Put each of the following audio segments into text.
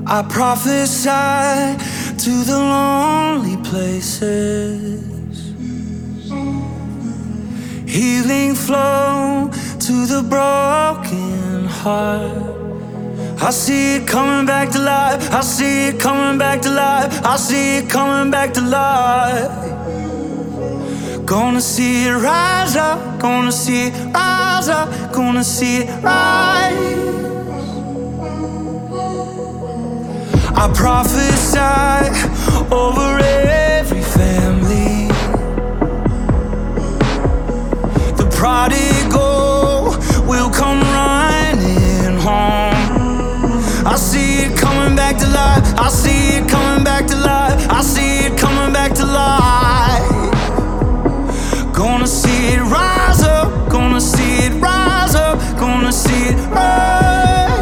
I prophesy to the lonely places, healing flow to the broken heart. I see it coming back to life. I see it coming back to life. I see it coming back to life. Gonna see it rise up. Gonna see it rise up. Gonna see it rise. I prophesy over every family. The prodigal will come running home. I see it coming back to life. I see it coming back to life. I see it coming back to life. Gonna see it rise up. Gonna see it rise up. Gonna see it rise.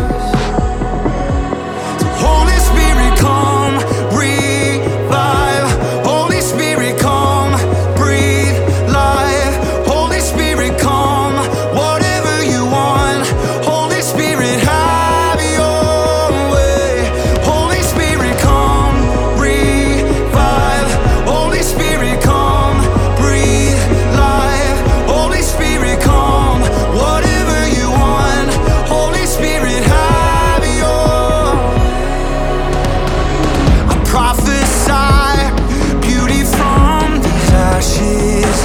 So Holy Spirit, come, revive. Holy Spirit, come, breathe life. Holy Spirit, come, whatever you want. Holy Spirit, have your way. Holy Spirit, come, revive. Holy Spirit, come, breathe life. Holy Spirit, come, whatever you want. Holy Spirit, have your. I prophesy beauty from these ashes,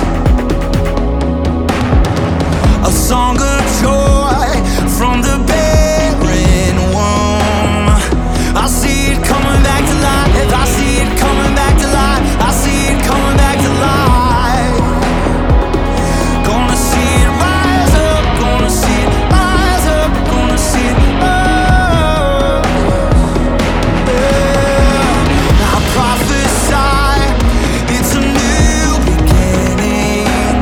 a song of joy from the barren womb. I see it coming back to life. I see it coming back to life. I see it coming back to life. Gonna see it rise up. Gonna see it rise up. Gonna see it up. Yeah. I prophesy it's a new beginning.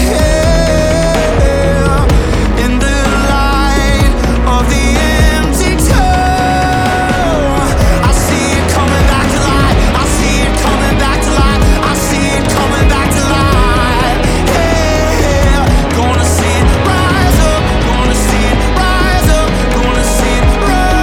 Yeah. In the light of the empty tomb, I see it coming back to life. I see it coming back to life. I see it coming back to life. Yeah. Gonna see it rise up. Gonna see it rise up. Gonna see it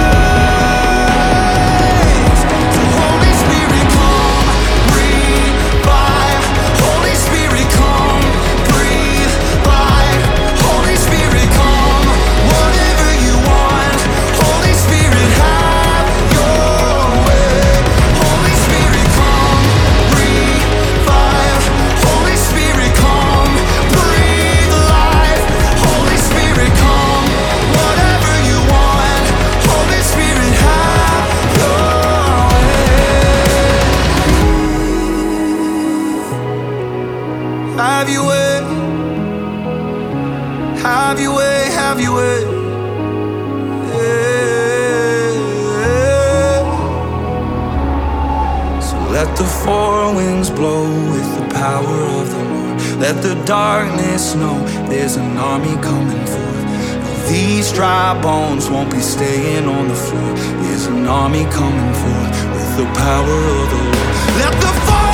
rise. So Holy Spirit, come, revive. Holy Spirit, come, breathe life. Holy Spirit, come, whatever you want. Holy Spirit, have your way. Holy Spirit, come, revive. Holy Spirit, come, breathe life. Holy Spirit, come, whatever you want. Holy Spirit, have your way. Have your way. Have your way. Have your way. Yeah. So let the four winds blow with the power of the Lord. Let the darkness know there's an army coming forth. No, these dry bones won't be staying on the floor. There's an army coming forth with the power of the Lord. Let the four